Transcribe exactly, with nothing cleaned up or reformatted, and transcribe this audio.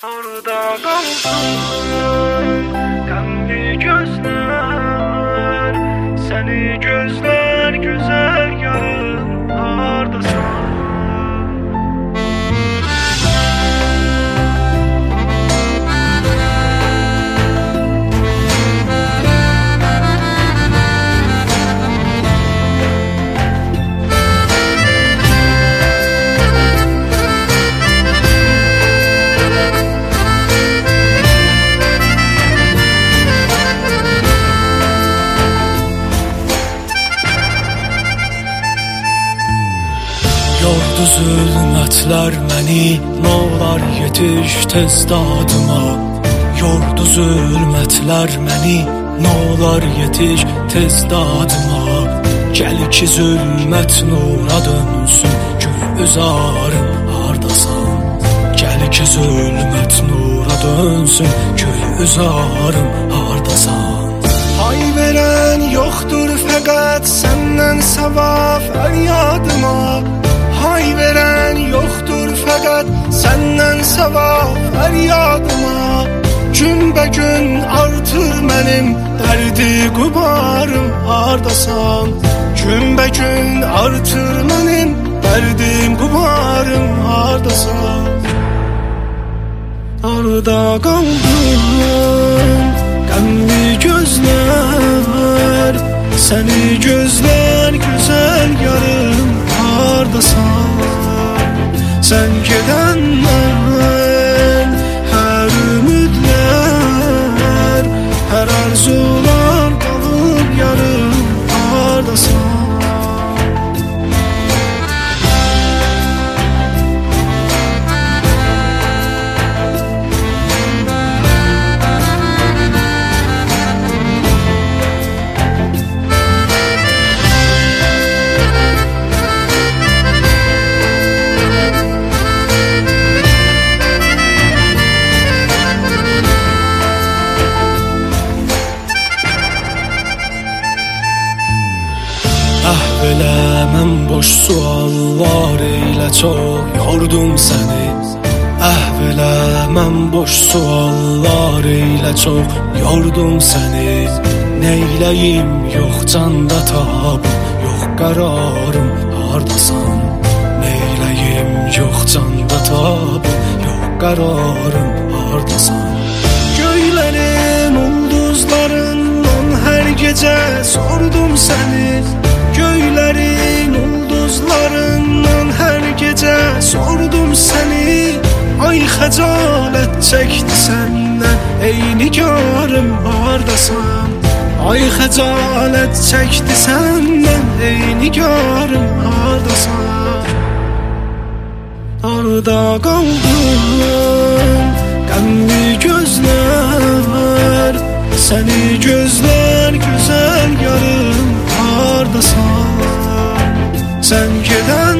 Orada kalsın kanlı gözler, seni gözler güzel yarın ardasın. Yordu zulmətlər məni, nolar yetiş tez dadıma. Yordu zulmətlər məni, nolar yetiş tez dadıma. Gəl ki zülmət nura dönsün, gül üzarım hardasan. Gəl ki zülmət nura dönsün, gül üzarım hardasan. Hay verən yoxdur fəqət səndən savab fəryadıma. Hay verən yoxdur fəqət səndən savab fəryadıma. Gün-bə-gün artır mənim dərdi qubarım hardasan. Gün-bə-gün artır mənim dərdim qubarım hardasan. Arda qaldım qəmli gözlər, səni gözlər güzel yarım hardasan. Sen gedəndən hər ümidlər, hər arzular qalıb yarım hardasan. Əhv elə mən boş suallar ilə çox yordum səni. Əhv elə mən boş suallar ilə çox yordum səni. Neyləyim yox canda tab, yox qərarım hardasan. Neyləyim yox canda tab, yox qərarım hardasan. Göylərin ulduzlarından hər gecə sordum səni. Göylərin ulduzlarından hər gecə sordum səni. Ay xəcalət çəkdi səndən, ey nigarım hardasan. Ay xəcalət çəkdi səndən, ey nigarım hardasan. Arda qaldım qəmli gözlər, səni gözlər güzel yarım hardasan. Sen gedəndən